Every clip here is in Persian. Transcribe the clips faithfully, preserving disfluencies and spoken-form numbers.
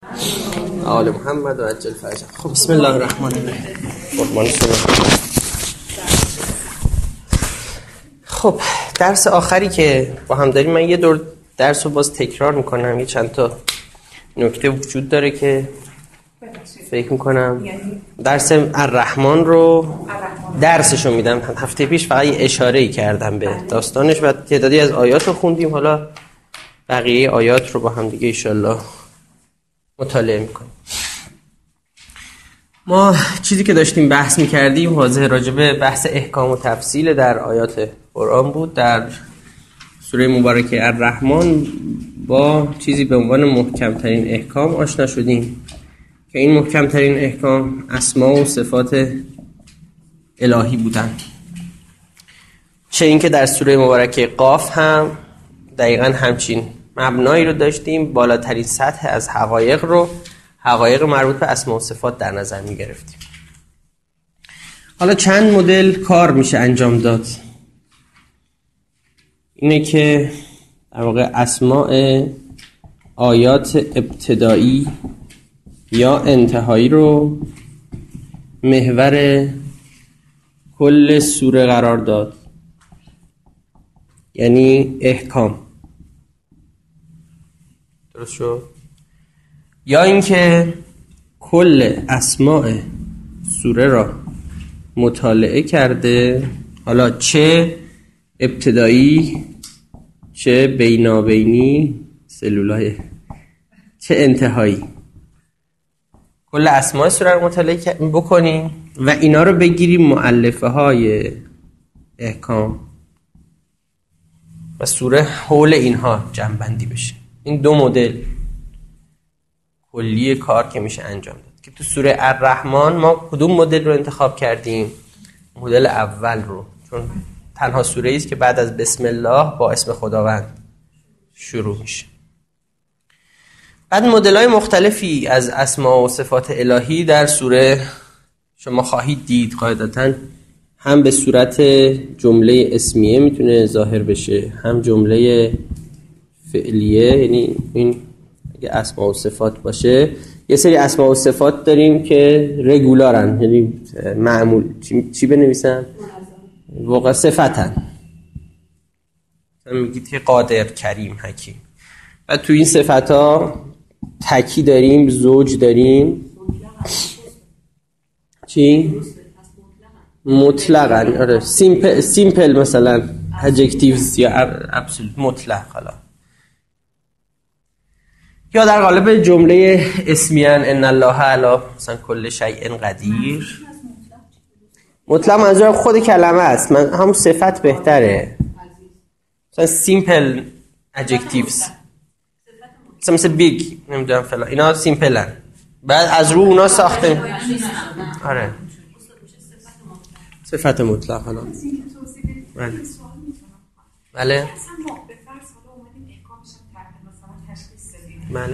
آل محمد و عجل فرجه. خب بسم الله الرحمن الرحیم. قربان شما. خب درس آخری که با هم داریم، من یه دور درس رو باز تکرار میکنم. یه چند تا نکته وجود داره که فکر میکنم درس الرحمن رو درسشو میدم. هفته پیش فقط یه اشاره‌ای کردم به داستانش و تعدادی از آیات رو خوندیم. حالا بقیه آیات رو با هم دیگه انشالله مطالعه میکنیم. ما چیزی که داشتیم بحث میکردیم واضح راجع به بحث احکام و تفصیل در آیات قرآن بود. در سوره مبارکه الرحمن با چیزی به عنوان محکمترین احکام آشنا شدیم که این محکمترین احکام اسما و صفات الهی بودند. چه این که در سوره مبارکه قاف هم دقیقاً همچین مبنایی رو داشتیم، بالاترین سطح از حقایق رو، حقایق مربوط به اسما و صفات در نظر می گرفتیم. حالا چند مدل کار میشه انجام داد. اینه که در واقع اسماء آیات ابتدایی یا انتهایی رو محور کل سوره قرار داد، یعنی احکام. درست شد؟ یا اینکه کل اسماء سوره را مطالعه کرده، حالا چه ابتدایی چه بینابینی سلولای چه انتهایی، کل اسماء سوره رو مطالعه بکنیم و اینا رو بگیریم مؤلفه های احکام و سوره حول اینها جمع بندی بشه. این دو مدل کلی کار که میشه انجام داد. که تو سوره الرحمن ما کدوم مدل رو انتخاب کردیم؟ مدل اول رو، چون تنها سوره است که بعد از بسم الله با اسم خداوند شروع میشه. بعد مدل‌های مختلفی از اسما و صفات الهی در سوره شما خواهید دید. قاعدتاً هم به صورت جمله اسمیه میتونه ظاهر بشه، هم جمله فعلیه، یعنی این اگه اسما و صفات باشه. یه سری اسما و صفات داریم که رگولارن، یعنی معمول. چی, چی بنویسم؟ واقع صفتن. میگید که قادر، کریم، حکیم. و تو این صفت ها تکی داریم، زوج داریم. چی؟ مطلقاً. آره سیمپل, سیمپل مثلا adjectives یا absolute مطلق. حالا یا در قالب جمله اسمیان ان الله علی مثلا کل شیء قدیر. مطلق منظورم خود کلمه است، من هم صفت بهتره. مثلا simple adjectives مثلا مثل big، نمیدونم فلان، اینا سیمپلن، بعد از رو اونا ساخته. آره صفت مطلق. حالا بله بله بله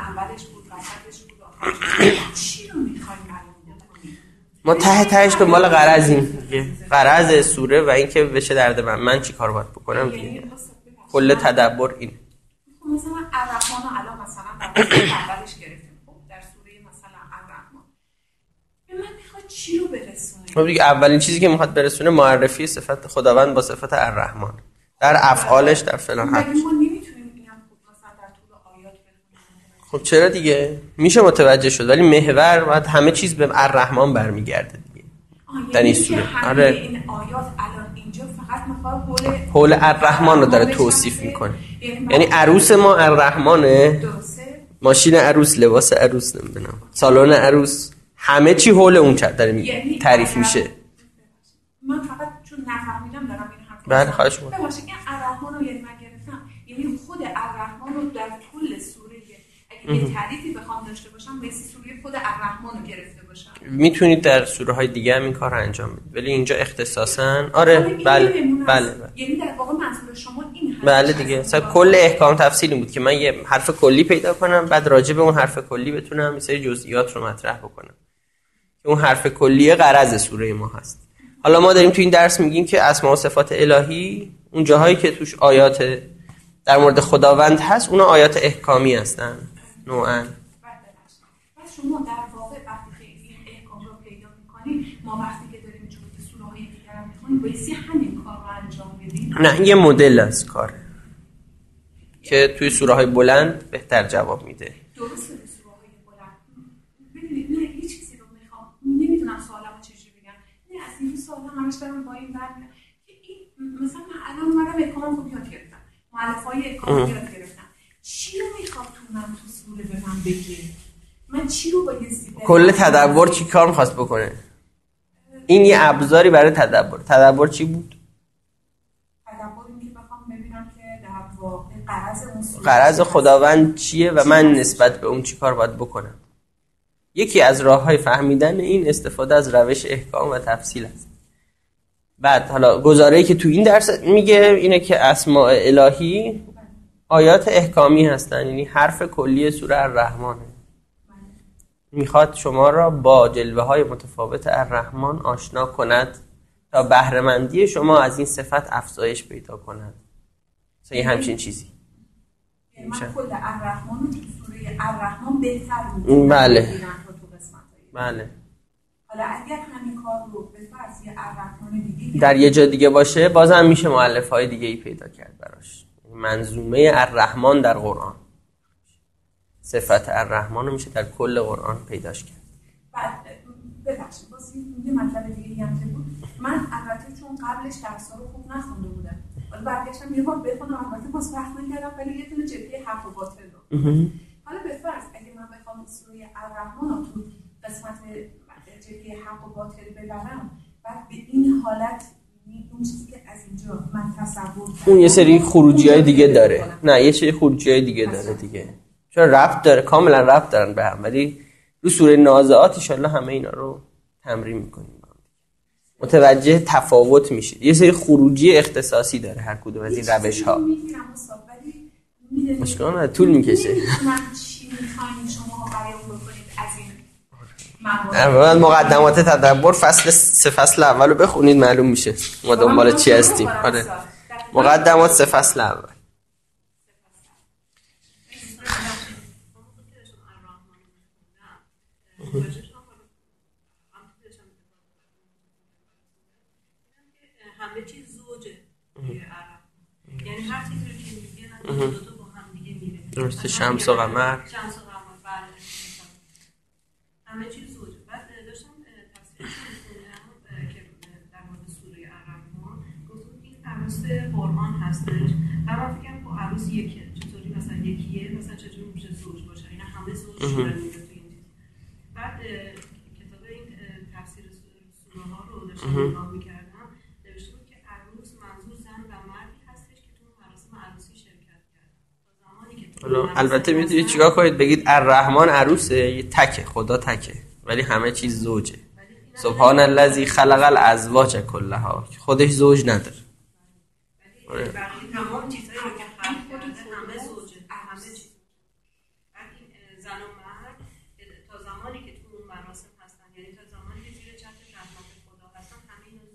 چی رو می‌خوایم ما ته تهش دنبال غرضیم دیگه، غرض سوره و این که بشه درد من من چی کار باید بکنم دیگه. کل تدبر این. مثلا الرحمن رو الان مثلا در اولش گرفتیم. خب در سوره مثلا الرحمن به من میخواد چی رو برسونه؟ خب دیگه اولین چیزی که میخواد برسونه معرفی صفت خداوند با صفت الرحمن در افعالش، در فلان حرف. خب چرا دیگه میشه متوجه شد، ولی محور باید همه چیز به الرحمن برمیگرده دیگه در این سوره. آره این آیات الان اینجا فقط میخواد حول حول الرحمن رو داره توصیف میکنه. یعنی عروس ما الرحمنه، ماشین عروس، لباس عروس، نمیدونم سالن عروس، همه چی حول اون چه داره یعنی تعریف میشه. من فقط چون نفهمیدم دارم این حرف بله خواهش می‌کنم. باشه که الرحمن رو یعنی من گرفتم، یعنی خود الرحمن رو در کل سوره اگه یه تعریفی بخوام داشته باشم مثل سوره خود الرحمن رو گرفته باشم. میتونید در سوره های دیگه هم این کار رو انجام بدید، ولی اینجا اختصاصاً آره بله بله, بله. یعنی در واقع منظور شما این هست. بله دیگه مثلا کل احکام تفصیلی بود که من یه حرف کلی پیدا کنم، بعد راجع به اون حرف کلی بتونم یه سری جزئیات رو مطرح بکنم که اون حرف کلی غرض سوره ما هست. حالا ما داریم تو این درس میگیم که اسما و صفات الهی، اون جاهایی که توش آیات در مورد خداوند هست، اونا آیات احکامی هستن نوعاً. شما در واقع وقتی که این احکام رو پیدا می‌کنید، ما وقتی که داریم جزء سوره‌های دیگر رو می‌خونیم بایستی همین کار رو انجام بدیم. نه، یه مدل از کاره که توی سوره‌های بلند بهتر جواب میده. درسته سوره‌های بلند. ببینید نه یه چیزی رو می‌خوام، نمی‌دونم سوالمو چجوری بگم. نه از این سوالا همش دارم با این برمیاد که این مثلا من الان اومدم احکام رو یاد گرفتم. مؤلفه‌های احکام رو یاد گرفتم. چی رو می‌خوام تو من تو سوره به من بگه؟ من چی رو بایستی بگم؟ کل تدبر چی کار می‌خواست بکنه؟ این یه ابزاری برای تدبر. تدبر چی بود؟ تدبر این که بخوام ببینم که در واقع غرض اون سوره غرض خداوند چیه و من نسبت به اون چی کار باید بکنم. یکی از راه‌های فهمیدن این استفاده از روش احکام و تفصیل است. بعد حالا گزاره‌ای که تو این درس میگه اینه که اسماء الهی آیات احکامی هستن، یعنی حرف کلی سوره الرحمنه. میخواد شما را با جلوه‌های متفاوت الرحمن آشنا کند تا بهره‌مندی شما از این صفت افزایش پیدا کند. مثلا یه همچین چیزی. من خود الرحمن رو تو سوره الرحمن بهتر می‌دونم. بله. بله. حالا اگر همین کار رو به فرض یه الرحمن دیگه در یه جا دیگه باشه بازم میشه مؤلفه‌های دیگه‌ای پیدا کرد براش. منظومه الرحمن در قرآن، صفت الرحمن رو میشه در کل قرآن پیداش کرد. بعد ببخشید باز یه مطلب دیگه هم که بود، من البته چون قبلش درس‌ها رو خوب نخونده بودم، حالا برگشتم یه بار بخونم، البته باز وقت نکردم ولی یه دونه جبهه حق و باطل رو. حالا به فرض اگه من بخوام سوره الرحمن رو تو قسمت جبهه حق و باطل ببرم، بعد به این حالت اون چیزی که از اینجا من تصور کردم اون یه سری خروجی‌های دیگه داره. نه یه سری خروجی‌های دیگه داره دیگه، چون ربط داره، کاملا ربط دارن به هم، ولی رو سوره نازعات ان شاءالله همه اینا رو تمرین می‌کنیم، متوجه تفاوت میشه. یه سری خروجی اختصاصی داره هر کدوم از این روش‌ها. مشکل نداره، طول می‌کشه. من چی می‌خواید شما بیان بکنید از این اول مقدمات تدبر فصل سه فصل اولو بخونید معلوم میشه ما دنبال چی هستیم. آره مقدمات سه فصل اول. همه چیز زوجه، یعنی هر چیزی رو که میگه دو تا با هم دیگه میره. درسته، شمس و قمر. شمس و قمر بله. همه چیز زوجه. بعد داشتم تفسیر می‌خوندم که در مورد سوره الرحمن گفتم این عروس قرآن هستش. و من فکر کنم عروس یکه. چطوری مثلا یکیه، مثلا چطوری میشه زوج باشه؟ اینا همه زوج شدن میگه تو این چیز. بعد کتاب این تفسیر سوره ها رو داشتم نگاه می‌کردم. البته میتونید چیکار کنید بگید الرحمن عروسه، یه تکه، خدا تکه ولی همه چیز زوجه. سبحان الذی خلق الازواج کلها، خودش زوج نداره. ولی تمام چیزایی رو که خلق کرده همه زوجه، همه چیز. این زن و مرد تا زمانی که تو اون مراسم هستن، یعنی تا زمانی که زیر چتر رحمت خدا هستن، همه اینا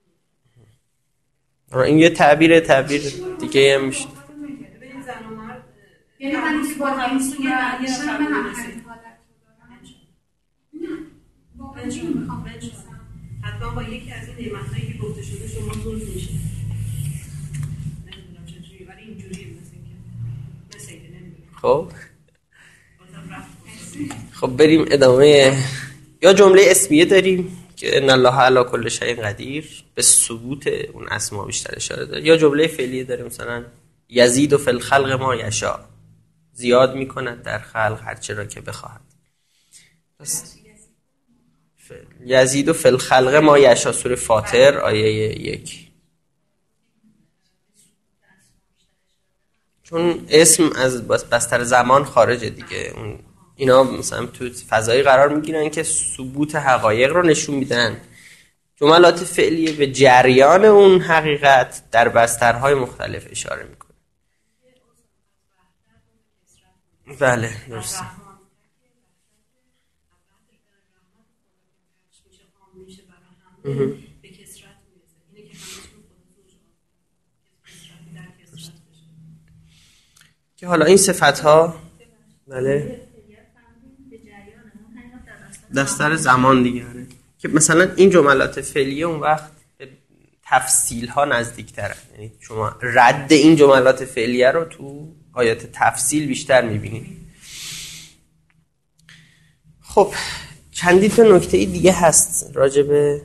زوج بودن. این یه تعبیر تعبیر دیگه هم میشه. ببین زن و مرد یعنی من که با این سوی علیشان من هم همین حالت رو دارم. نه واقعا میخوام بنشونم حتما با یکی از این نعمت‌هایی که گفته شده شما زوج میشه. نمیدونم چجوری ولی اینجوریه، مثل اینکه مثل اینکه نمیدونم. خب خب بریم ادامه. یا جمله اسمیه داریم که ان الله علی کل شیء قدیر، به ثبوت اون اسما بیشتر اشاره داره. یا جمله فعلیه داریم مثلا یزید فی الخلق ما یشاء، زیاد میکند در خلق هر چه را که بخواهد. پس یزید فی الخلق ما یشاء، سوره فاطر آیه یک. چون اسم از بستر زمان خارجه دیگه، اون اینا مثلا تو فضایی قرار میگیرن که ثبوت حقایق رو نشون میدن. جملات فعلیه به جریان اون حقیقت در بسترهای مختلف اشاره میکنه. بله درسته. که حالا این صفت ها بله دستر زمان دیگه آره. که مثلا این جملات فعلیه اون وقت به تفصیل ها نزدیک ترن، یعنی شما رد این جملات فعلیه رو تو آیات تفصیل بیشتر میبینید. خب چندی تا نکته دیگه هست راجع به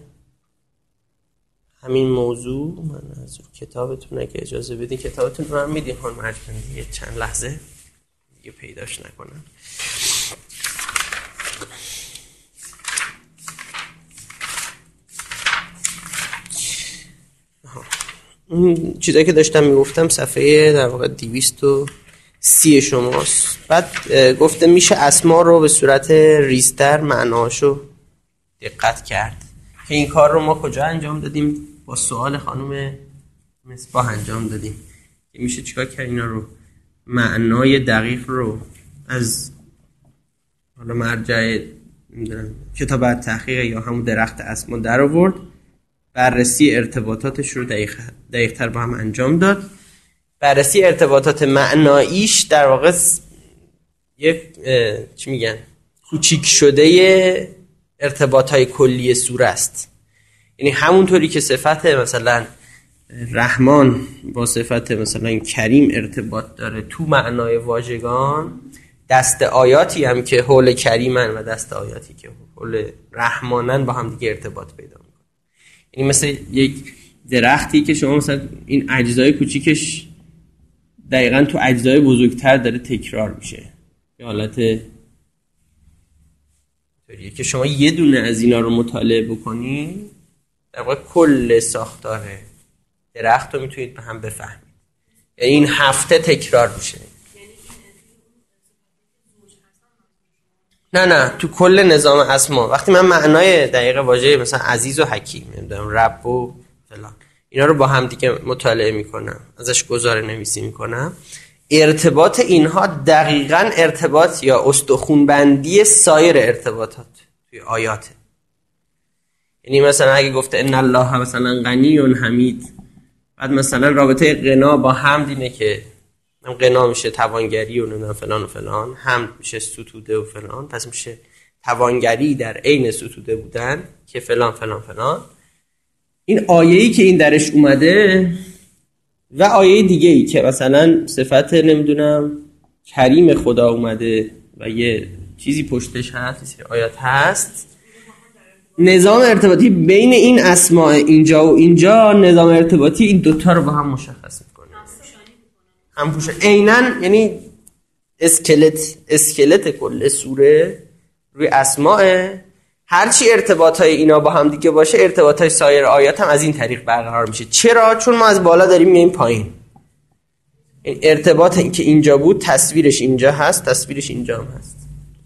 همین موضوع. من از کتابتون اگه اجازه بدین کتابتون رو هم میدین هون مرجمندی چند لحظه دیگه پیداش نکنم. این چیزایی که داشتم میگفتم صفحه در واقع دویست و سی شماست. بعد گفته میشه اسما رو به صورت ریزتر معناشو دقت کرد که این کار رو ما کجا انجام دادیم؟ با سوال خانم مصباح انجام دادیم که میشه چیکار کرد اینا رو معنای دقیق رو از حالا مرجع نمیدونم کتاب تحقیق یا همون درخت اسما در آورد، بررسی ارتباطاتش رو دقیق دقیق‌تر با هم انجام داد. بررسی ارتباطات معناییش در واقع یک چی میگن کوچیک شده ارتباطهای کلی سوره است. یعنی همونطوری که صفت مثلا رحمان با صفت مثلا کریم ارتباط داره تو معنای واژگان، دست آیاتی هم که حول کریمن و دست آیاتی که حول رحمانن با هم دیگه ارتباط پیدا میکنه. یعنی مثل یک درختی که شما مثلا این اجزای کوچیکش دقیقاً تو اجزای بزرگتر داره تکرار میشه. به حالت طوریه که شما یه دونه از اینا رو مطالعه بکنی در واقع کل ساختار درخت رو میتونید به هم بفهمید. یعنی این هفته تکرار میشه. نه نه تو کل نظام اسما وقتی من معنای دقیق واژه مثلا عزیز و حکیم نمیدونم رب و فلان اینا رو با هم دیگه مطالعه میکنم، ازش گزاره نویسی میکنم، ارتباط اینها دقیقاً ارتباط یا استخوان بندی سایر ارتباطات توی آیاته. یعنی مثلا اگه گفته ان الله مثلا غنی و حمید، بعد مثلا رابطه غنا با حمد اینه که غنا میشه توانگری و نمیدونم فلان و فلان، حمد میشه ستوده و فلان، پس میشه توانگری در عین ستوده بودن که فلان فلان فلان. این آیه‌ای که این درش اومده و آیه دیگه‌ای که مثلا صفت نمیدونم کریم خدا اومده و یه چیزی پشتش هست، آیات هست، نظام ارتباطی بین این اسماء اینجا و اینجا، نظام ارتباطی این دوتا رو با هم مشخص میکنه. هم پوشه عیناً، یعنی اسکلت اسکلت کل سوره روی اسماء. هرچی ارتباطهای اینا با هم دیگه باشه، ارتباطهای سایر آیات هم از این طریق برقرار میشه. چرا؟ چون ما از بالا داریم میایم پایین. این ارتباط این که اینجا بود تصویرش اینجا هست، تصویرش اینجا هم هست.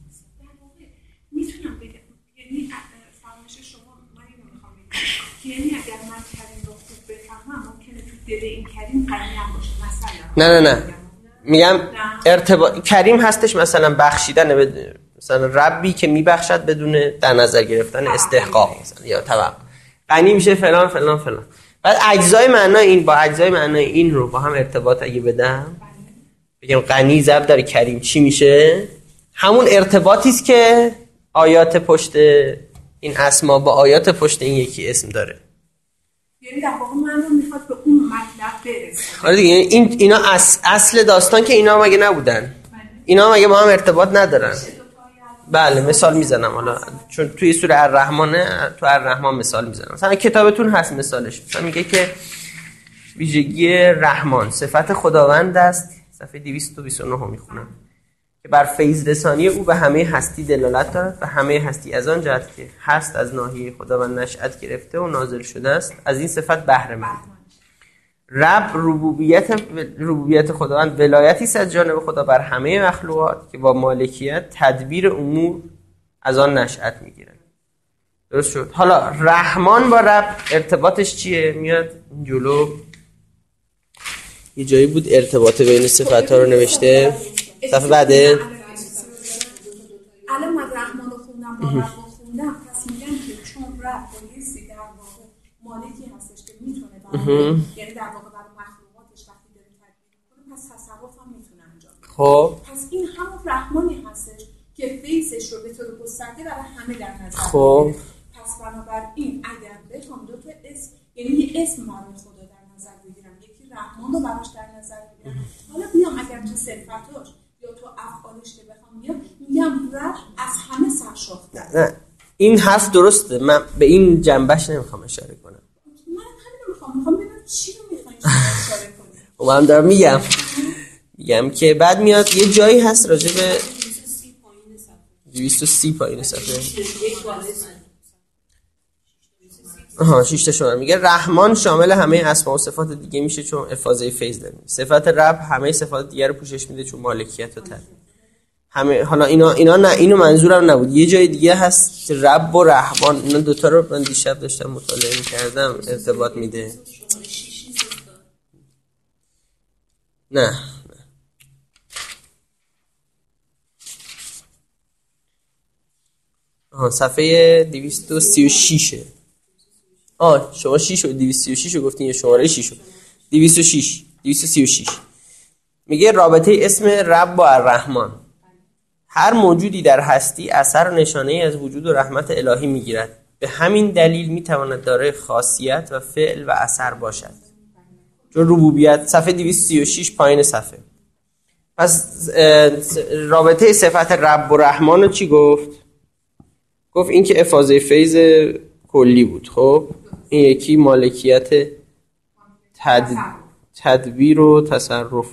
میتونم بگم یعنی فرمایش شما من اینو میخوام بگم، یعنی اگر من کریم رو خوب بفهمم ممکنه تو دل این کریم غنی هم باشه مثلا. نه نه نه میگم ارتباط کریم هستش مثلا بخشیدن به مثلا ربی که میبخشد بدون در نظر گرفتن استحقاق مثلا یا توقع، غنی میشه فلان فلان فلان. بعد اجزای معنای این با اجزای معنای این رو با هم ارتباط اگه بدم، بگم غنی ضرب در کریم چی میشه؟ همون ارتباطی است که آیات پشت این اسما با آیات پشت این یکی اسم داره. یعنی در واقع من رو میخواد به اون مطلب برسه. آره دیگه این اینا اصل, اصل داستان که اینا مگه نبودن؟ اینا مگه با هم ارتباط ندارن؟ بله مثال میزنم حالا چون توی سوره الرحمنه، تو الرحمن مثال میزنم. مثلا کتابتون هست مثالش، مثلا میگه که ویژگی رحمان صفت خداوند است، صفحه دویست و بیست و نه میخونم، که بر فیض رسانی او به همه هستی دلالت دارد و همه هستی از آن جهت که هست از ناحیه خداوند نشأت گرفته و نازل شده است از این صفت بهره مند. رب ربوبیت ربوبیت خداوند ولایتی است از جانب خدا بر همه مخلوقات که با مالکیت تدبیر امور از آن نشأت میگیرد. درست شد؟ حالا رحمان با رب ارتباطش چیه؟ میاد جلو یه جایی بود ارتباط بین صفات ها رو نوشته، صفحه بعده الان من رحمان رو خوندم با رب رو خوندم، پس میگم که چون رب بایستی در واقع مالکی هستش که میتونه برای یعنی در واقع برای مخلوقاتش وقتی داره تدبیر میکنه، پس تصرف هم میتونه انجام بده. خب پس این همون رحمانی هستش که فیسش رو به طور گسترده برای همه در نظر خب بگیره. پس بنابراین اگر بخوام دو تا اسم، یعنی یه اسم مارای خدا در نظر بگیرم، یکی رحمان رو براش در نظر بگیرم، حالا بیام اگر تو صفتاش یا تو افعالش که بخوام بیام میگم رب از همه سرشافته. نه نه این حرف درسته، من به این جنبش نمیخوام اشاره کنم. من همین رو میخوام میخوام ببینم چی رو میخواین اشاره کنید. و من دارم میگم میگم که بعد میاد یه جایی هست راجع به دویست و سی پایین صفحه. آها شش تا شما میگه رحمان شامل همه اسما و صفات دیگه میشه چون افاضه فیض داره. صفت رب همه صفات دیگه رو پوشش میده چون مالکیت و تدبیر. همه حالا اینا اینا نه اینو منظورم نبود. یه جای دیگه هست رب و رحمان، اینا دوتا رو من دیشب داشتم مطالعه میکردم ارتباط میده. نه نه آها صفحه دویست و سی و شش. آه شما شش و دویست و سی و شش رو گفتین یا شماره شش رو؟ دویست و شش دویست و سی و شش میگه رابطه اسم رب با الرحمن. هر موجودی در هستی اثر و نشانه از وجود و رحمت الهی میگیرد، به همین دلیل میتواند دارای خاصیت و فعل و اثر باشد. چون ربوبیت صفحه دویست و سی و شش پایین صفحه. پس رابطه صفت رب و رحمان رو چی گفت؟ گفت این که افاضه فیض کلی بود. خب این یکی مالکیت تد... تدبیر و تصرف.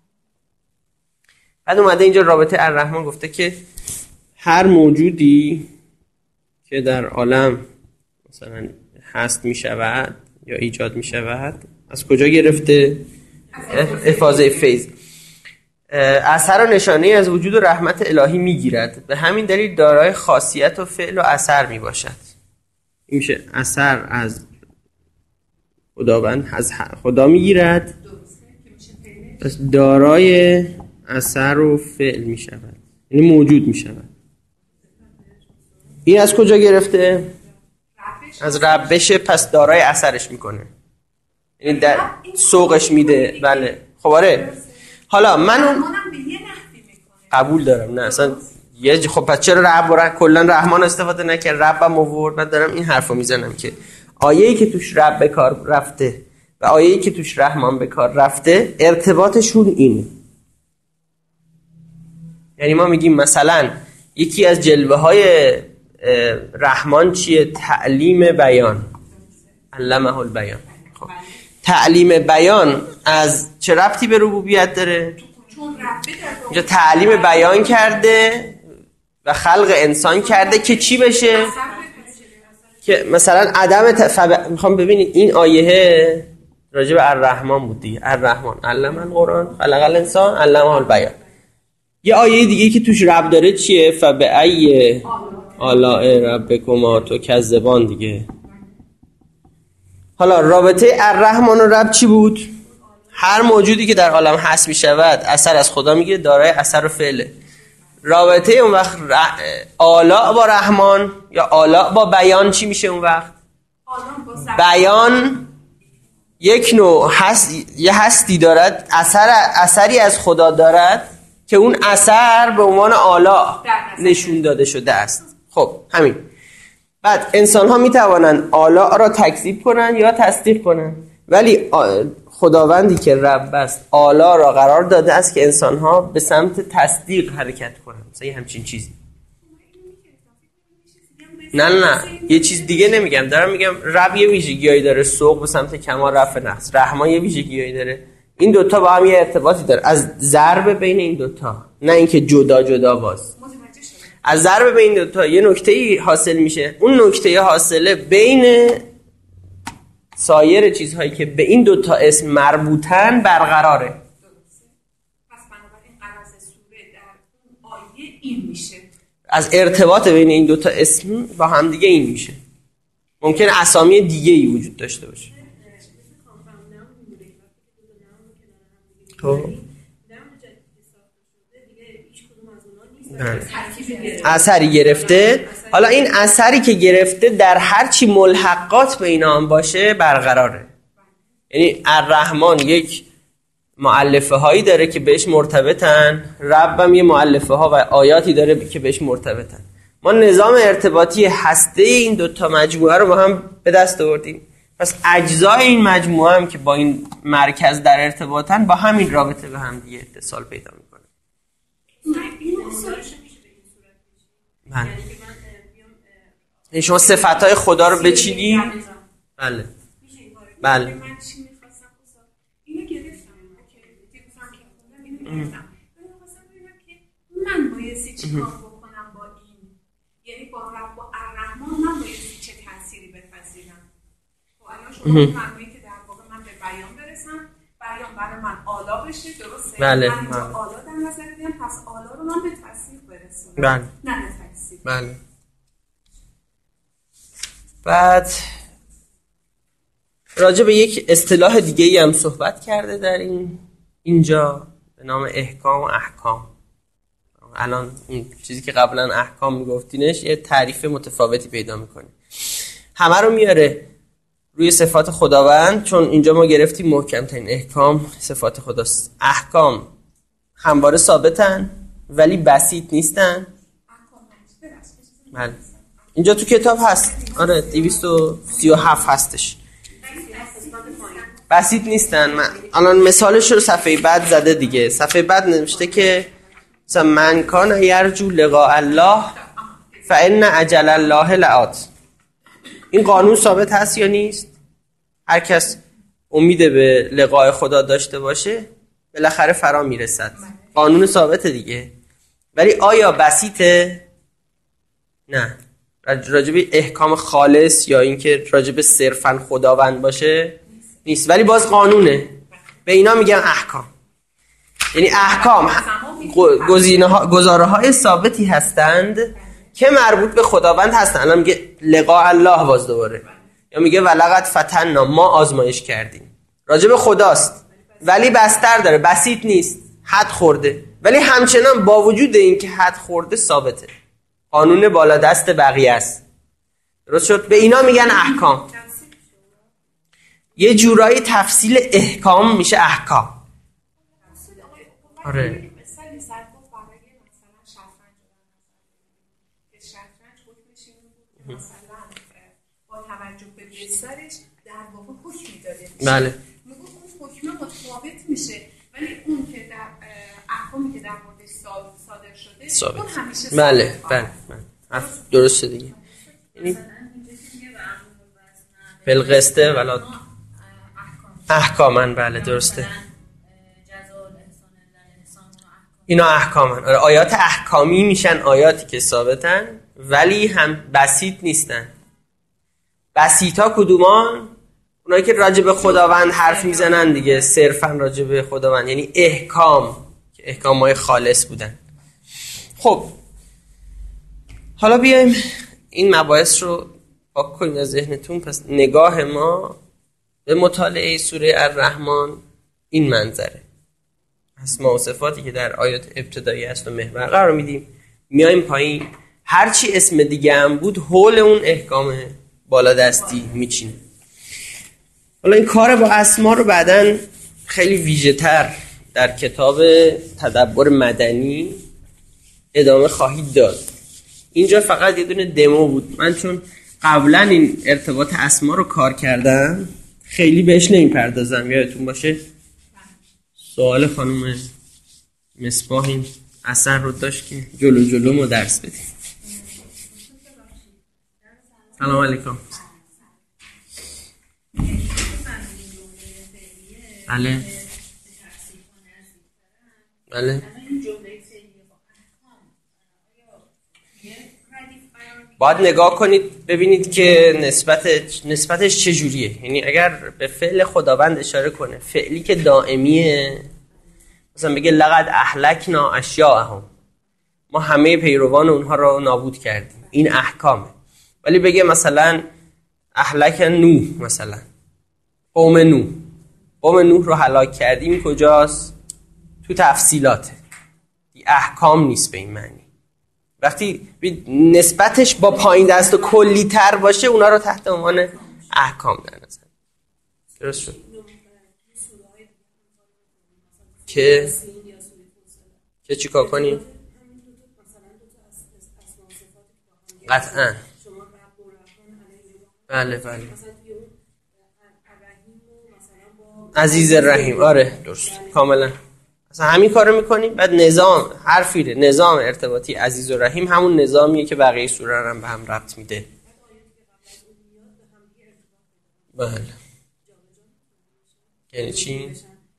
بعد اومده اینجا رابطه الرحمن گفته که هر موجودی که در عالم مثلا هست می شود یا ایجاد می شود از کجا گرفته؟ افاضه فیض. اثر و نشانه از وجود و رحمت الهی می گیرد، به همین دلیل دارای خاصیت و فعل و اثر می باشد. این میشه اثر از خداوند از خدا می گیرد، پس دارای اثر و فعل می شود، یعنی موجود می شود. این از کجا گرفته؟ از ربش، پس دارای اثرش میکنه، یعنی در سوقش میده. بله خب آره. حالا من اون قبول دارم، نه اصلا یه خب پس چرا رب و کلا رحمان استفاده نکرد، ربم آورد. من دارم این حرفو میزنم که آیه‌ای که توش رب به کار رفته و آیه‌ای که توش رحمان به کار رفته ارتباطشون اینه. یعنی ما میگیم مثلا یکی از جلوه های رحمان چیه؟ تعلیم بیان، علمه البیان. خب تعلیم بیان از چه ربطی به ربوبیت داره؟ اینجا تعلیم بیان کرده و خلق انسان کرده که چی بشه؟ که مثلا عدم تفب... میخوام ببینید این آیه راجع به الرحمن بود دیگه. الرحمن علم القرآن خلق الانسان علمه البیان. یه آیه دیگه که توش رب داره چیه؟ فبأی آلاء ربکما تکذبان دیگه. حالا رابطه الرحمن و رب چی بود؟ هر موجودی که در عالم هست می شود اثر از خدا میگیره، دارای اثر و فعله. رابطه اون وقت آلاء با رحمان یا آلاء با بیان چی میشه اون وقت؟ بیان یک نوع هست، یه هستی دارد، اثر اثری از خدا دارد که اون اثر به عنوان آلاء نشون داده شده است. خب همین. بعد انسان ها می توانند آلاء را تکذیب کنند یا تصدیق کنند، ولی خداوندی که رب است آلاء را قرار داده است که انسان ها به سمت تصدیق حرکت کنند. مثلا همچین چیزی. نه نه یه چیز دیگه نمیگم، دارم میگم رب یه ویژگیایی داره، سوق به سمت کمال، رفع نقص. رحمان یه ویژگیایی داره. این دوتا با هم یه ارتباطی داره از ضرب بین این دوتا، نه اینکه جدا جدا باز. از ضرب بین دوتا یه نکته‌ای حاصل میشه. اون نکته حاصله بین سایر چیزهایی که به این دوتا اسم مربوطن برقراره. پس بنابراین غرض سوره در اون آیه این میشه، از ارتباط بین این دوتا اسم با هم دیگه این میشه. ممکن اسامی دیگه ای وجود داشته باشه. خب اثری گرفته. حالا این اثری که گرفته در هر چی ملحقات به اینا هم باشه برقراره. یعنی الرحمن یک مؤلفه هایی داره که بهش مرتبطن، ربم یه مؤلفه ها و آیاتی داره که بهش مرتبطن. ما نظام ارتباطی هسته این دوتا مجموعه رو با هم به دست آوردیم، پس اجزای این مجموعه هم که با این مرکز در ارتباطن با همین رابطه به هم دیگه اتصال پیدا میکنه. بله. شما صفتهای خدا رو بچینی؟ بله بله من بایستی چی کار بکنم با این، یعنی با رب و الرحمن من بایستی چه تأثیری بپذیرم. خب الان شما فرمایی که در واقع من به بیان برسم، بیان برای من آلا بشه، درسته؟ بله من بله. آلا در نظر بگیرم، پس آلا رو من به تأثیر برسونم، بله نه به تأثیر. بله. بعد راجع به یک اصطلاح دیگه ای هم صحبت کرده در این اینجا به نام احکام و احکام. الان اون چیزی که قبلا احکام میگفتینش یه تعریف متفاوتی پیدا میکنه. همه رو میاره روی صفات خداوند، چون اینجا ما گرفتیم محکم ترین احکام صفات خداست. احکام همواره ثابتن ولی بسیط نیستن. بله اینجا تو کتاب هست، آره دویست و سی و هفت هستش. بسیط نیستن. من الان مثالش رو صفحه بعد زده دیگه. صفحه بعد نوشته که مثلا من کان یرجو لقاء الله فان اجل الله لآت. این قانون ثابت هست یا نیست؟ هر کس امید به لقاء خدا داشته باشه بالاخره فرا میرسد. قانون ثابته دیگه. ولی آیا بسیطه؟ نه. راجب احکام خالص یا اینکه راجب صرفاً خداوند باشه نیست، ولی باز قانونه. به اینا میگن احکام. یعنی احکام گزینه‌ها گزاره‌های ثابتی هستند که مربوط به خداوند هستن. الان میگه لقاء الله باز دوباره، یا میگه ولقد فتنا، ما آزمایش کردیم. راجب خداست ولی بستر داره، بسیط نیست، حد خورده، ولی همچنان با وجود این که حد خورده ثابته. قانون بالا دست بقیه است. درست شد؟ به اینا میگن احکام. یه جورایی تفصیل احکام میشه احکام. آره. مثلا زد گفت برای مثلا شطرنج که شطرنج حکمش این بود مثلا با توجه به بسترش در واقع حکم میداده. بله. میگه اون حکم متفاوت میشه، ولی اون که در احکامی که در موردش صادر شده ثابت. اون همیشه بله بله بله. درسته دیگه. یعنی بالقسطه ولا احکامن. بله درسته. اینا احکامن. آره آیات احکامی میشن آیاتی که ثابتن ولی هم بسیط نیستن. بسیطا کدومان؟ اونایی که راجع به خداوند حرف میزنن دیگه، صرفا راجع به خداوند، یعنی احکام که احکامای خالص بودن. خب حالا بیایم این مباحث رو پاک کنیم از ذهنتون. پس نگاه ما به مطالعه سوره الرحمن این منظره، اسما و صفاتی که در آیات ابتدایی است و محور قرار میدیم، میایم پایین، هرچی اسم دیگه هم بود حول اون احکام بالا دستی میچینه. حالا این کار با اسما رو بعدن خیلی ویژه تر در کتاب تدبر مدنی ادامه خواهید داد. اینجا فقط یه دونه دمو بود. من چون قبلا این ارتباط اسما رو کار کردم خیلی بهش نمیپردازم. یادتون باشه سوال خانم مصباح این اثر رو داشت که جلو جلو ما درس بدیم. سلام علیکم. بله بله. باید نگاه کنید ببینید که نسبت نسبتش چجوریه. یعنی اگر به فعل خداوند اشاره کنه، فعلی که دائمیه، مثلا بگه لقد اهلکنا اشیاءهم، ما همه پیروان اونها رو نابود کردیم، این احکامه. ولی بگه مثلا اهلک نوح، مثلا قوم نوح، قوم نوح رو هلاک کردیم، کجاست؟ تو تفصیلاته، احکام نیست به این معنی. وقتی نسبتش با پایین دست و کلی تر باشه اونا رو تحت عنوان احکام در نظر. درست شد؟ که که چیکار کنیم؟ قطعا. بله بله. عزیز رحیم، آره درست، کاملا. اصلا همین کارو میکنیم. بعد نظام حرفیره، نظام ارتباطی عزیز و رحیم همون نظامیه که بقیه سوره رو هم به هم ربط میده. بله. یعنی چی؟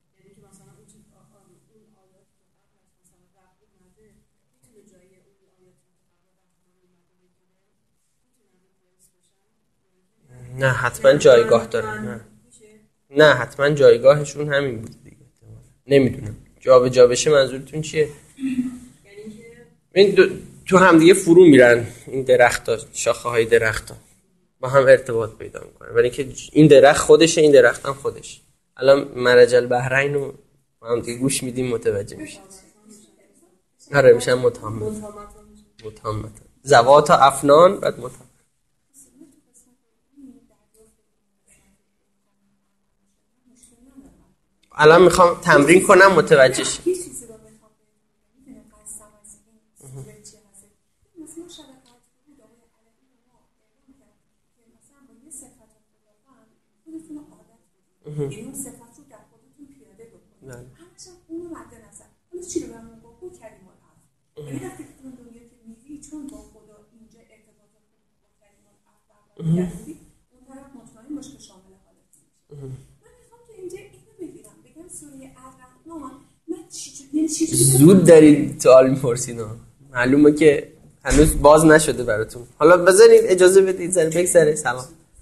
نه حتما جایگاه داره. نه نه حتما جایگاهشون همین بود دیگه. نمیدونم جا جا بشه منظورتون چیه؟ یعنی تو هم دیگه فرو میرن این درخت‌ها، شاخه های درخت‌ها با هم ارتباط پیدا میکنن، ولی که این درخت خودشه، این درخت هم خودش. الان مرج البحرین رو هم دیگه گوش میدیم متوجه میشید. آره میشن متهامت متهامت زوات افنان بعد متهامت. الان میخوام تمرین کنم متوجه شید. این صفات رو در خودتون پیاده بکنید. همچنین اون رو مد نظر. حالا چی رو بهمون گفت؟ اون کلمات هست. یعنی وقتی که اون دنیا که میری چون با خدا اینجا ارتباط با کلمات افعال اون طرف مطمئن باش که شامل حالت میشه. من میخوام که اینجا اینو بگیرم بگم سوره الرحمن من چی یعنی چی زود دارید سوال میپرسین. معلومه که هنوز باز نشده براتون. حالا بذارید اجازه بدید سر بگذره. سلام.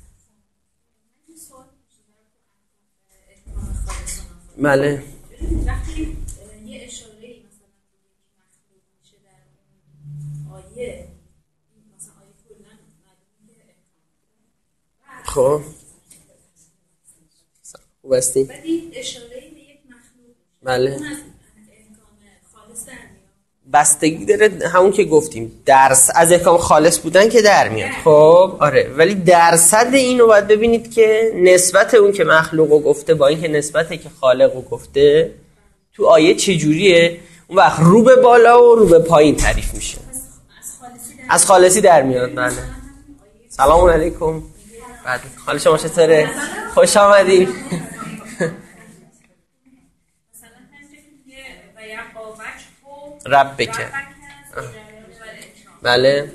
بله. وقتی یه اشاره‌ای مثلا مخلوق میشه در آیه، مثلا آیه کلاً خب خوب هستی؟ بعد این اشاره‌ای به یک مخلوق میشه. بله. اون از احکام خالص در میاد. بستگی داره، همون که گفتیم درس از احکام خالص بودن که در میاد. خب آره، ولی درصد اینو باید ببینید که نسبت اون که مخلوقو گفته با این که نسبت که خالقو گفته تو آیه چجوریه، اون وقت رو به بالا و رو به پایین تعریف میشه. از خالصی در میاد. بله. سلام علیکم. بعد حال شما چطوره؟ خوش آمدید. رب بکن. بله.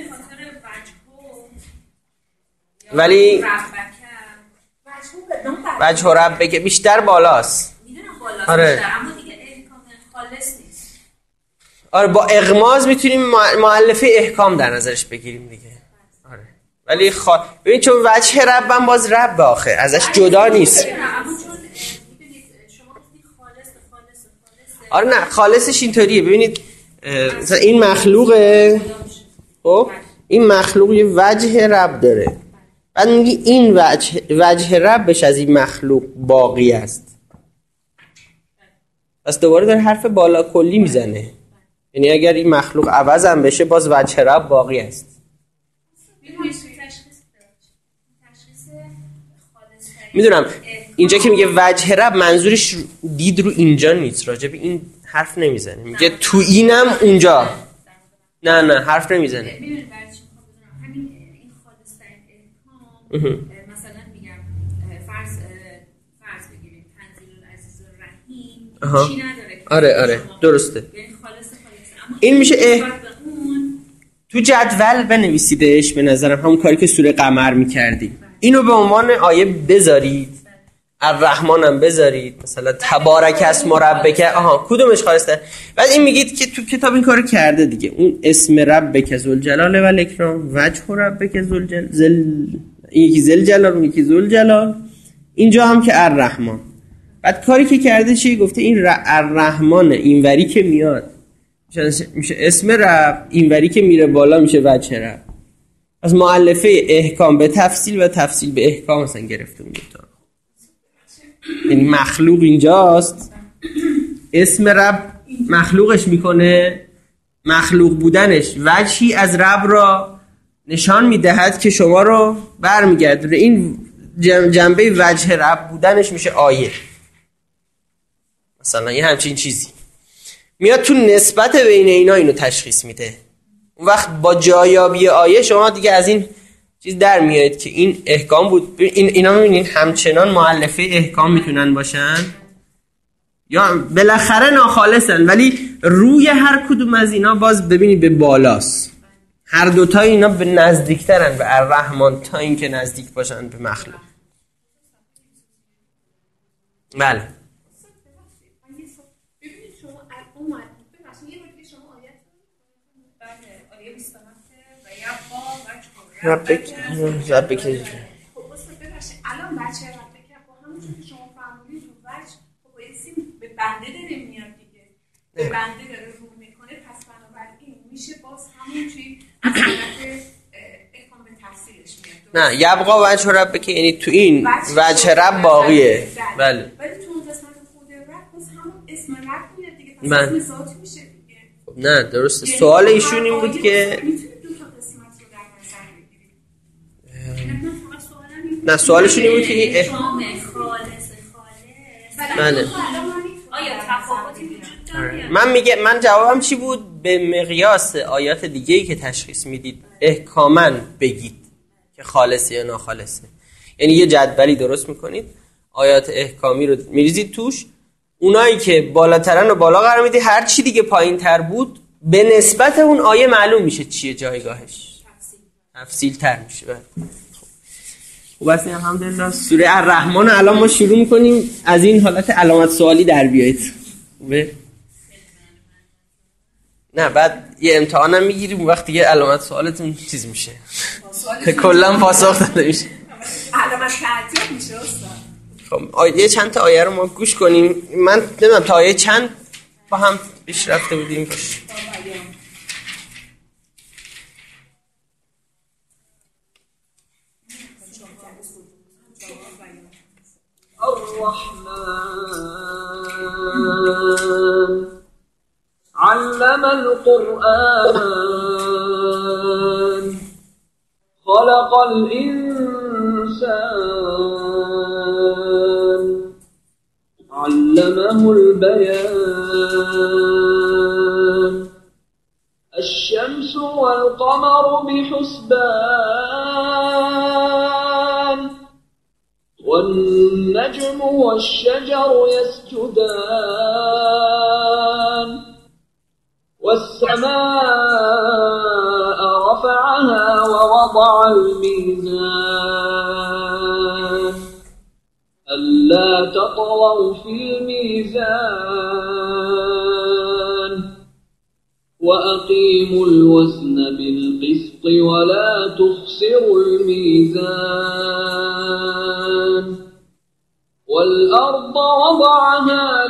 ولی وجه رب بکن بیشتر بالاست. آره. آره با اغماض میتونیم مؤلفه احکام در نظرش بگیریم دیگه. آره. ولی خوا... ببین چون وجه ربم باز رب آخه ازش جدا نیست. آره نه خالصش اینطوریه. ببینید مثلا این مخلوقه، خب این مخلوق یه وجه رب داره، بعد میگی این وجه وجه ربش از این مخلوق باقی است. پس دوباره داره حرف بالا کلی میزنه، یعنی اگر این مخلوق عوض هم بشه باز وجه رب باقی است. میدونم اینجا که میگه وجه رب منظورش دید رو اینجا نیست، راجع به این حرف نمیزنه، میگه تو اینم اونجا. نه نه حرف نمیزنه. همین این خالص احکام مثلا میگم فرض فرض بگیرید تنزیل العزیز الرحیم چی نداره. آره آره درسته. یعنی خالص خالص. این میشه اه... تو جدول بنویسیدش. به نظرم همون کاری که سوره قمر میکردیم اینو به عنوان آیه بذارید، الرحمن هم بذارید، مثلا تبارک اسم ربک. آها کدومش خالصه؟ بعد این میگید که تو کتاب این کارو کرده دیگه، اون اسم ربک ذوالجلال و الاکرام، وجه ربک ذوالجلال زل... یکی ذوالجلال اون یکی ذوالجلال، اینجا هم که الرحمن. بعد کاری که کرده چی گفته؟ این ر... الرحمن اینوری که میاد میشه اسم رب، اینوری که میره بالا میشه وجه رب. از مؤلفه احکام به تفصیل و تفصیل به احکام مثلا گرفته اون تا، یعنی مخلوق اینجاست، اسم رب مخلوقش میکنه، مخلوق بودنش وجهی از رب را نشان میدهد که شما رو برمیگردونه. این جنبه وجه رب بودنش میشه آیه. مثلا یه همچین چیزی میاد تو نسبت بین اینا اینو تشخیص میده. اون وقت با جایابی آیه شما دیگه از این چیز در میاد که این احکام بود. این اینا میبینین همچنان مؤلفه احکام میتونن باشن یا بالاخره ناخالصن، ولی روی هر کدوم از اینا باز ببینید به بالاست. هر دوتا اینا به نزدیکترن به الرحمن تا اینکه نزدیک باشن به مخلوق. بله ببینید شما اون ببخشید یه بار شما آیت بله آیه بیست و هفت و یبقا ربک ربک خب استاد ببخشید الان بچه ربک با همونجوری که شما فرمودید تو وجه خب اسم به بنده داره میاد دیگه، به بنده داره رو میکنه، پس بنابراین میشه باز همون چی از حالت احکام به تفسیرش میاد. نه یبقا وجه ربک یعنی تو این وجه رب باقیه. بله ولی تو اون قسمت خود رب باز همون اسم رب میاد دیگه، پس اسم ذات میشه دیگه. خب نه درسته. سوال ایشون این بود که نه سوالشون این بود که این احکام خالص خالص بله آیا تفاوتی وجود داره؟ من میگه من جوابم چی بود؟ به مقیاس آیات دیگه‌ای که تشخیص میدید احکاماً بگید که خالصه یا ناخالصه. یعنی یه جدولی درست میکنید، آیات احکامی رو میریزید توش، اونایی که بالاترن و بالا قرار میدید، هر چی دیگه پایین تر بود به نسبت اون آیه معلوم میشه چیه جایگاهش، تفصیل تر میشه. خب بس الحمدلله سوره الرحمن الان ما شروع میکنیم از این حالت علامت سوالی در بیایید. خوبه؟ نه بعد یه امتحانم میگیریم اون وقت دیگه علامت سوالتون چیز میشه کلا پاسخ داده میشه، علامت تعجب میشه استاد. خب آیه چند تا آیه رو ما گوش کنیم. من نمیدونم تا آیه چند با هم پیش رفته بودیم. باش الرحمن علم القرآن خلق الإنسان علمه البيان الشمس والقمر بحسبان والنجم والشجر يسجدان والسماء رفعها ووضع الميزان ألا تطغوا في الميزان وأقيموا الوزن بالقسط ولا تخسروا الميزان والأرض وضعها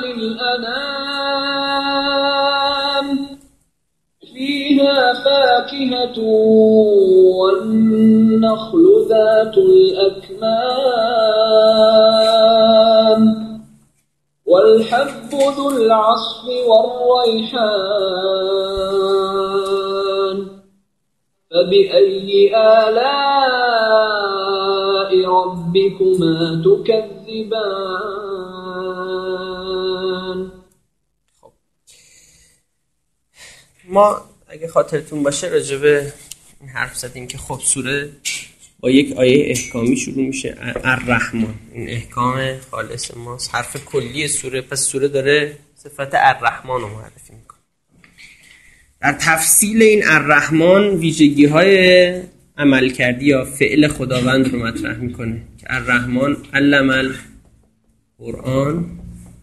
للأنام فيها فاكهة والنخل ذات الأكمام والحب ذو العصف والريحان فبأي آلاء ربكما تكذبان. ما اگه خاطرتون باشه راجع به این حرف زدیم که خب سوره با یک آیه احکامی شروع میشه، الرحمن. این احکام خالص ماست، حرف کلی سوره. پس سوره داره صفت الرحمن رو معرفی میکنه. در تفصیل این الرحمن ویژگی های عملکردی یا فعل خداوند رو مطرح میکنه که الرحمن علم القرآن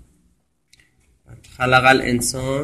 خلق الانسان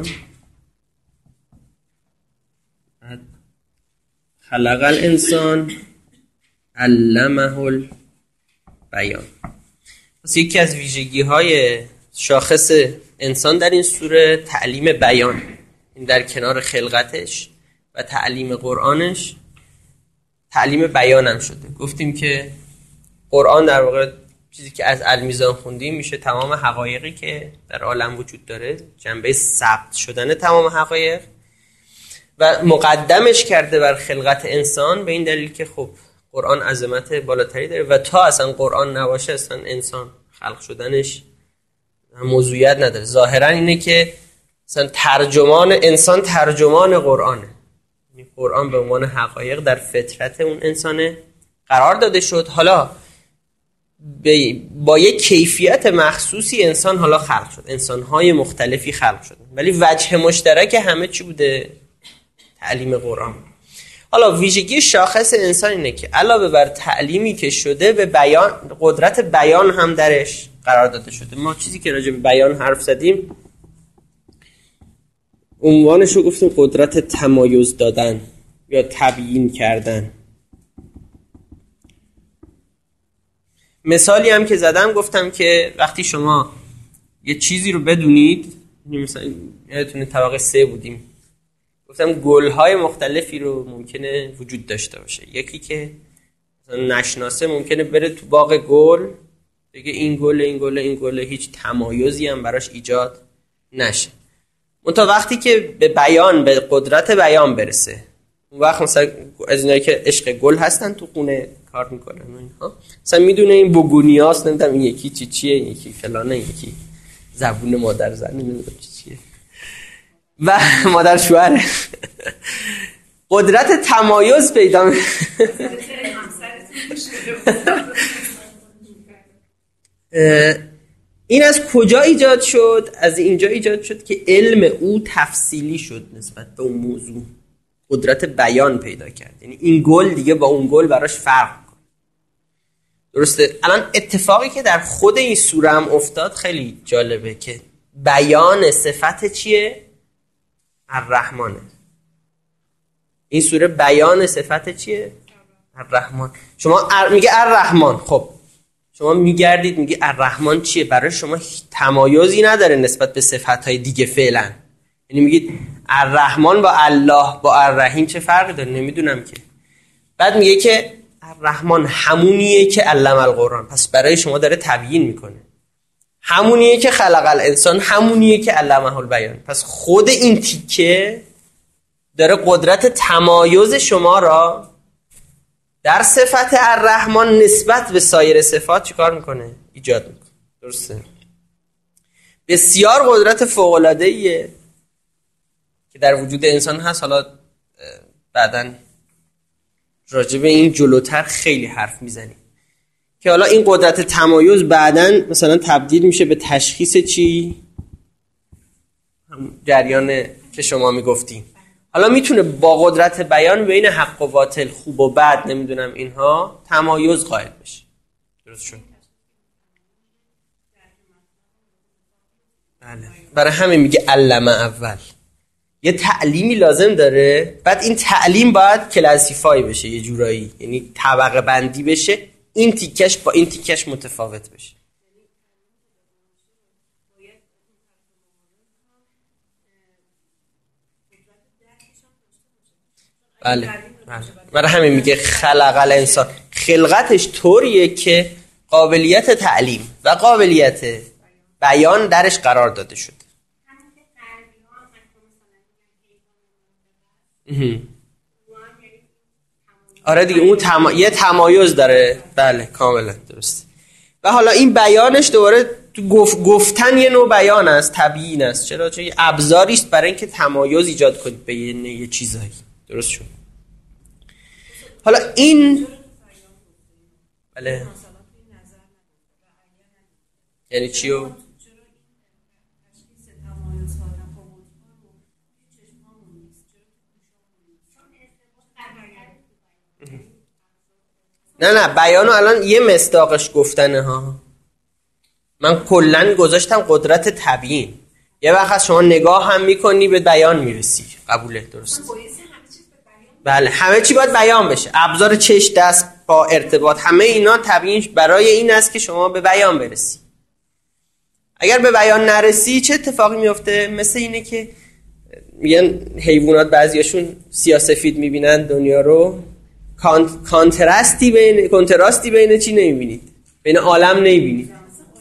خلق الانسان علمه البیان. پس یکی از ویژگی های شاخص انسان در این سوره تعلیم بیان، این در کنار خلقتش و تعلیم قرآنش تعلیم بیان هم شده. گفتیم که قرآن در واقع چیزی که از المیزان خوندیم میشه تمام حقایقی که در عالم وجود داره، جنبه ثبت شدن تمام حقایق و مقدمش کرده بر خلقت انسان، به این دلیل که خب قرآن عظمت بالاتری داره و تا اصلا قرآن نباشه اصلا انسان خلق شدنش موضوعیت نداره. ظاهرا اینه که مثلا ترجمان انسان ترجمان قرآنه، یعنی قرآن به عنوان حقایق در فطرت اون انسانه قرار داده شد. حالا با یک کیفیت مخصوصی انسان حالا خلق شد، انسان‌های مختلفی خلق شدن، ولی وجه مشترک همه چی بوده؟ تعلیم قرآن. حالا ویژگی شاخص انسان اینه که علاوه بر تعلیمی که شده به بیان، قدرت بیان هم درش قرار داده شده. ما چیزی که راجع به بیان حرف زدیم عنوانش رو گفتیم قدرت تمایز دادن یا تبیین کردن. مثالی هم که زدم گفتم که وقتی شما یه چیزی رو بدونید، مثلا یادتونه طبقه سه بودیم، گفتم گل‌های مختلفی رو ممکنه وجود داشته باشه. یکی که مثلا نشناسه ممکنه بره تو باغ گل بگه این گل این گل این گل، هیچ تمایزی هم براش ایجاد نشه. منتها وقتی که به بیان، به قدرت بیان برسه، اون وقت مثلا از اینایی که عشق گل هستن تو خونه کار میکنن و اینها، مثلا میدونه این بوگونیاست، نمیدونم این یکی چی چیه، این یکی فلانه، این یکی زبون مادر زنی، نمیدونم چی چیه و مادر شوهره. قدرت تمایز پیدا می این از کجا ایجاد شد؟ از اینجا ایجاد شد که علم او تفصیلی شد نسبت به اون موضوع، قدرت بیان پیدا کرد. یعنی این گل دیگه با اون گل براش فرق کنه. درسته؟ الان اتفاقی که در خود این سوره هم افتاد خیلی جالبه که بیان صفت چیه؟ الرحمنه. این سوره بیان صفت چیه؟ الرحمن. شما ار... میگه الرحمن، خب شما میگردید میگه الرحمن چیه؟ برای شما تمایزی نداره نسبت به صفت‌های دیگه فعلا. یعنی میگید الرحمن با الله با الرحیم چه فرقی داره؟ نمیدونم که. بعد میگه که الرحمن همونیه که علم القرآن، پس برای شما داره تبیین میکنه. همونیه که خلق الانسان، همونیه که علمه البیان، پس خود این تیکه داره قدرت تمایز شما را در صفت الرحمن نسبت به سایر صفات چیکار میکنه؟ ایجاد میکنه. درسته؟ بسیار قدرت فوق‌العاده‌ایه که در وجود انسان هست. حالا بعداً راجع به این جلوتر خیلی حرف میزنیم که حالا این قدرت تمایز بعداً مثلا تبدیل میشه به تشخیص چی؟ جریان که شما میگفتیم. حالا میتونه با قدرت بیان بین حق و باطل، خوب و بد، نمیدونم اینها تمایز قائل بشه. درست شد؟ بله. برای همین میگه علمه اول. یه تعلیمی لازم داره، بعد این تعلیم باید کلاسیفای بشه یه جورایی، یعنی طبقه بندی بشه، این تیکش با این تیکش متفاوت بشه. بله. برای همین میگه خلق الانسان، خلقتش طوریه که قابلیت تعلیم و قابلیت بیان درش قرار داده شده. آره دیگه اون تما... یه تمایز داره. بله کاملا درست. و حالا این بیانش دوباره تو گف... گفتن یه نوع بیان است، تبیین است. چرا؟ چون یه ابزاری است برای اینکه تمایز ایجاد کنید به یه, یه چیزایی. درست شد؟ حالا این بله یعنی چیو؟ نه نه بیانو الان یه مصداقش گفتنه ها. من کلن گذاشتم قدرت تبیین. یه وقت شما نگاه هم میکنی به بیان میرسی. قبوله؟ درست. بله همه چی باید بیان بشه. ابزار چش، دست، پا، ارتباط، همه اینا تبیین برای این است که شما به بیان برسی. اگر به بیان نرسی چه اتفاقی میفته؟ مثل اینه که میگن حیوانات بعضیاشون سیاه‌سفید میبینن دنیا رو، کانت، کانتراستی بین کنتراستی بین چی نمیبینید؟ بین عالم نمیبینید.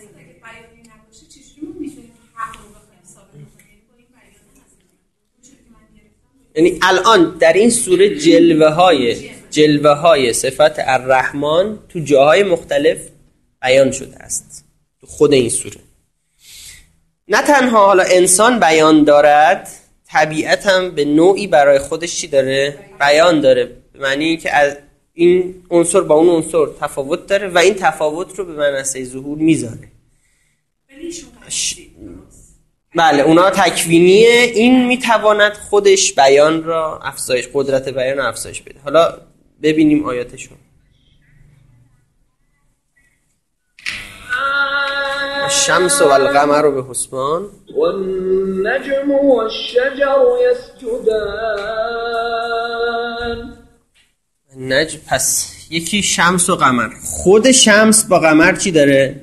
یعنی الان در این سوره جلوه های جلوه های صفت الرحمن تو جاهای مختلف بیان شده است تو خود این سوره. نه تنها حالا انسان بیان دارد، طبیعت هم به نوعی برای خودش چی داره؟ بیان داره. به معنی این که از این عنصر با اون عنصر تفاوت داره و این تفاوت رو به منصه ظهور میذاره. بله اونا تکوینیه. این میتواند خودش بیان را افزایش، قدرت بیان را افزایش بده. حالا ببینیم آیاتشون. الشمس والقمر بحسبان والنجم والشجر يسجدان. نجم، پس یکی شمس و قمر. خود شمس با قمر چی داره؟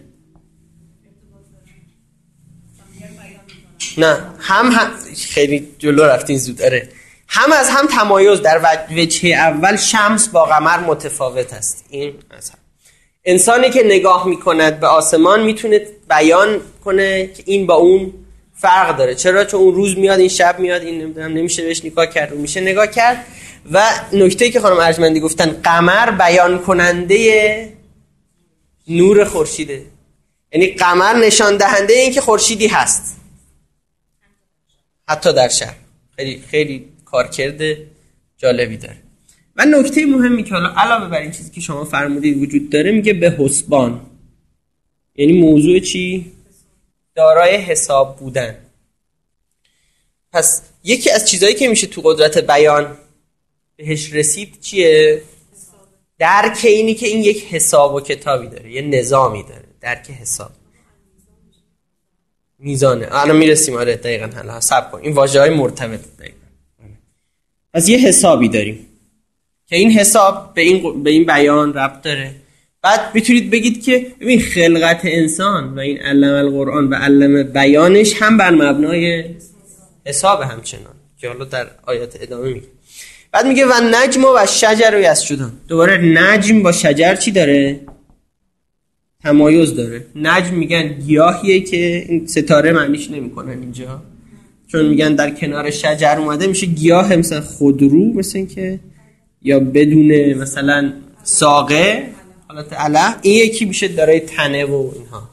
نه هم, هم خیلی جلو رفتین زود. آره هم از هم تمایز در وجه اول شمس با قمر متفاوت است. این از هم. انسانی که نگاه میکند به آسمان میتونه بیان کنه که این با اون فرق داره. چرا؟ چون اون روز میاد این شب میاد، این نمیدونم نمیشه بهش نگاه کرد، اون میشه نگاه کرد. و نکته‌ای که خانم ارجمندی گفتن، قمر بیان کننده نور خورشیده، یعنی قمر نشان دهنده این که خورشیدی هست حتی در شب. خیلی خیلی کارکرد جالبی داره. و نکته مهمی که حالا علاوه بر این چیزی که شما فرمودید وجود داره، میگه به حسبان، یعنی موضوع چی؟ دارای حساب بودن. پس یکی از چیزایی که میشه تو قدرت بیان بهش رسید چیه؟ درک اینی که این یک حساب و کتابی داره، یه نظامی داره، درک حساب، میزانه. الان میرسیم. آره دقیقاً. حالا صبر کن، این واژه‌های مرتبط دقیقاً. پس یه حسابی داریم که این حساب به این به این بیان ربط داره. بعد میتونید بگید که ببین خلقت انسان و این علم القرآن و علم بیانش هم بر مبنای حساب همچنان که حالا در آیات ادامه میگه. بعد میگه و نجم و شجر یسجدان. دوباره نجم با شجر چی داره؟ تمایز داره. نجم میگن گیاهیه که این ستاره معنیش نمیکنن اینجا، چون میگن در کنار شجر اومده میشه گیاه مثلا خودرو، مثلا این که یا بدون مثلا ساقه حالت علف. این یکی میشه داره تنه و اینها.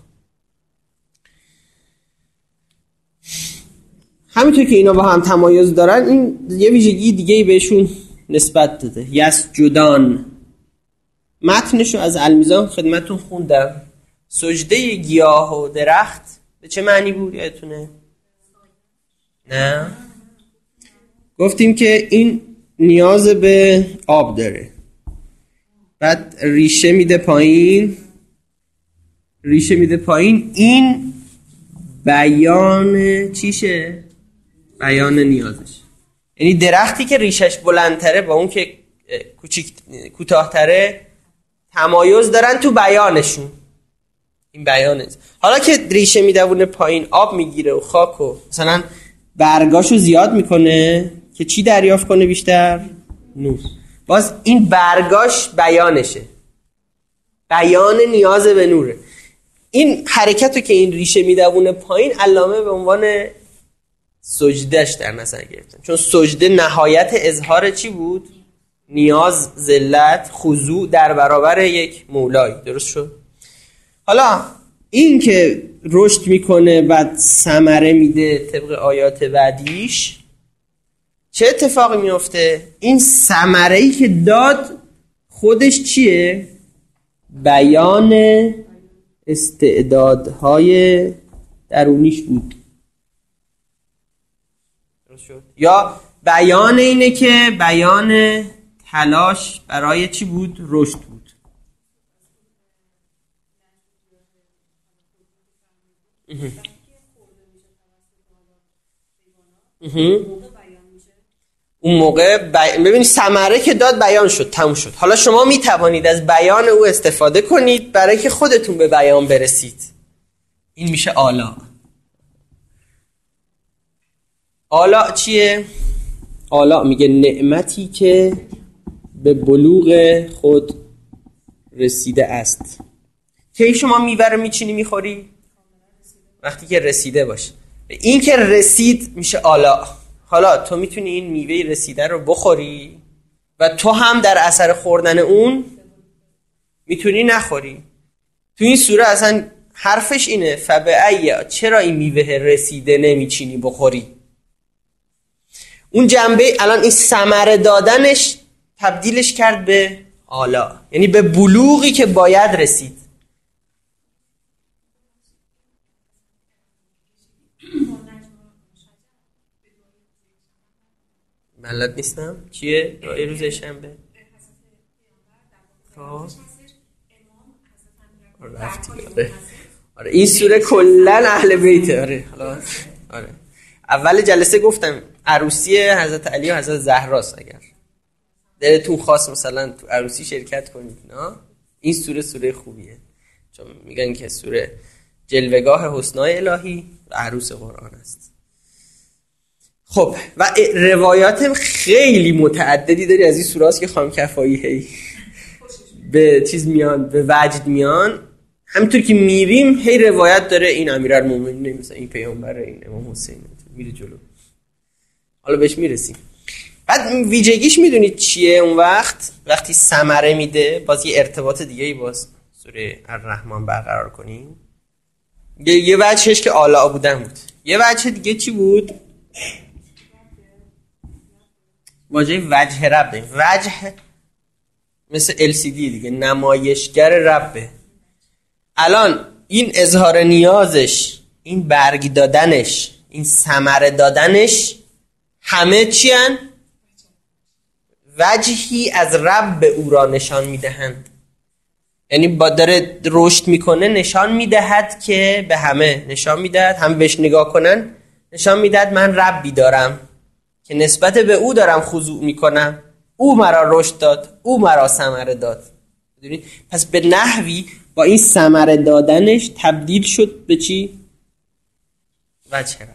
همینطور که اینا با هم تمایز دارن، این یه ویژگی دیگه بهشون نسبت داده. یسجدان. متنشو از المیزان خدمتون خوندم. سجده گیاه و درخت به چه معنی بود یادتونه؟ نه؟ گفتیم که این نیاز به آب داره، بعد ریشه میده پایین، ریشه میده پایین. این بیان چیشه؟ بیان نیازش. یعنی درختی که ریشش بلندتره با اون که کوچیک کوتاه‌تره تمایز دارن تو بیانشون. این بیانه. حالا که ریشه میدونه پایین، آب میگیره و خاک و مثلا برگاشو زیاد میکنه که چی دریافت کنه بیشتر؟ نور. باز این برگاش بیانشه، بیان نیاز به نوره. این حرکتو که این ریشه میدونه پایین علامه به عنوان سجدهش در نظر گرفتن، چون سجده نهایت اظهار چی بود؟ نیاز، ذلت، خضوع در برابر یک مولای. درست شد؟ حالا این که رشد میکنه بعد ثمره میده طبق آیات بعدیش، چه اتفاقی میفته؟ این ثمره‌ای که داد خودش چیه؟ بیان استعدادهای درونیش بود. درست شد؟ یا بیان اینه که بیان تلاش برای چی بود؟ رشد بود. اون موقع بی... ببینید ثمره که داد بیان شد، تموم شد. حالا شما می توانید از بیان او استفاده کنید برای که خودتون به بیان برسید. این میشه آلا. آلا چیه؟ آلا میگه نعمتی که به بلوغ خود رسیده است. کی شما میوه رو میچینی میخوری؟ وقتی که رسیده باشه. این که رسید میشه آلا. حالا تو میتونی این میوه رسیده رو بخوری و تو هم در اثر خوردن اون میتونی نخوری. تو این سوره اصلا حرفش اینه فبأی، چرا این میوه رسیده نمیچینی بخوری؟ اون جنبه الان این ثمره دادنش تبدیلش کرد به آلا، یعنی به بلوغی که باید رسید. بلد نیستم چیه دعای روز شنبه؟ خب رفتی. آره آره این سوره کلن اهل بیته. آره حالا آره اول جلسه گفتم عروسی حضرت علی و حضرت زهراست، اگر دلتون خواست مثلا تو عروسی شرکت کنید نه، این سوره سوره خوبیه، چون میگن که سوره جلوهگاه حسنای الهی و عروس قرآن است. خب و روایات خیلی متعددی داری از این سوره است که خانم کفایی هی به چیز میان، به وجد میان. همینطور که میریم هی روایت داره این امیرالمومنین، مثلا این پیامبر، این امام حسین، میره جلو. حالا بهش میرسیم. بعد ویژگیش میدونید چیه اون وقت؟ وقتی ثمره میده، باز یه ارتباط دیگه ای باز سوره الرحمن برقرار کنیم. یه, یه وجهش که آلا بودن بود، یه وجه دیگه چی بود؟ واژه وجه ربه. وجه مثل ال سی دی دیگه، نمایشگر ربه. الان این اظهار نیازش، این برگ دادنش، این ثمره دادنش، همه چی هن؟ وجهی از رب او را نشان میدهند. یعنی با داره رشد میکنه نشان میدهد که به همه نشان میدهد، هم بهش نگاه کنن نشان میدهد من ربی دارم که نسبت به او دارم خضوع میکنم، او مرا رشد داد، او مرا ثمره داد. پس به نحوی با این ثمره دادنش تبدیل شد به چی؟ وجه رب.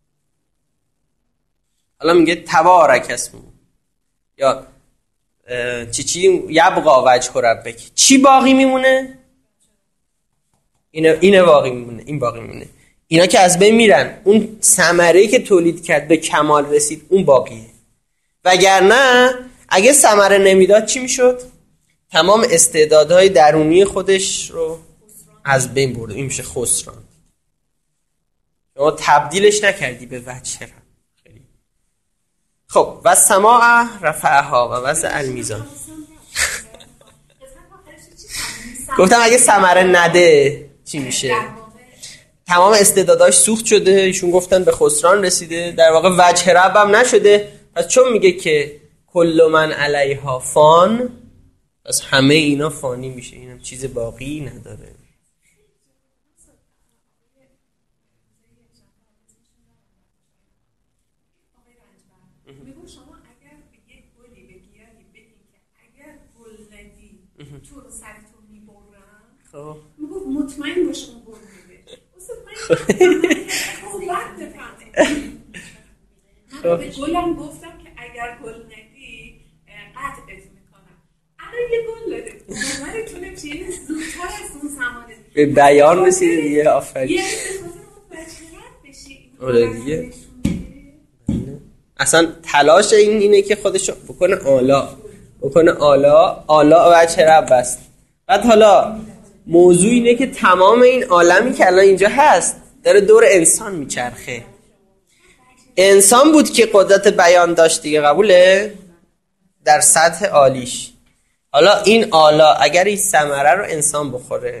حالا میگه تبارک اسمه، یا چی چی یبقا وجه ربک، چی باقی میمونه؟ اینه اینه باقی میمونه، این باقی میمونه. اینا که از بین میرن، اون ثمره‌ای که تولید کرد به کمال رسید اون باقیه. وگرنه اگه ثمره نمیداد چی میشد؟ تمام استعدادهای درونی خودش رو از بین برد. این میشه خسران. شما تبدیلش نکردی به وجه رب. خیلی خب و سماع رفعها و وضع المیزان. گفتم اگه ثمره نده چی میشه؟ تمام استعداداش سوخت شده، ایشون گفتن به خسران رسیده، در واقع وجه رب هم نشده. پس چون میگه که کل من علیها فان، پس همه اینا فانی میشه، اینم چیز باقی نداره. میگو شما اگر به یک گلی به گیاهی بگید که اگر گل ندی تو رو سرتون میبرن، خب میگو مطمئن باش اون گل میده. من به گلم گفتم که اگر گل ندی قطعت میکنم. الان یه گل داده نمرتونه چیه زودتر از اون زمانه به بیان رسیده دیگه. آفرین. یه استفاده رو بچرت بشی. آره دیگه. اصلا تلاش این اینه که خودشو بکنه آلا بکنه آلا آلا و وجه رب است. بعد حالا موضوع اینه که تمام این عالمی که الان اینجا هست داره دور انسان میچرخه. انسان بود که قدرت بیان داشت دیگه، قبوله؟ در سطح عالیش. حالا این آلا اگر این ثمره رو انسان بخوره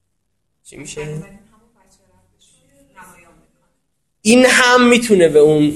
چی میشه؟ این هم میتونه به اون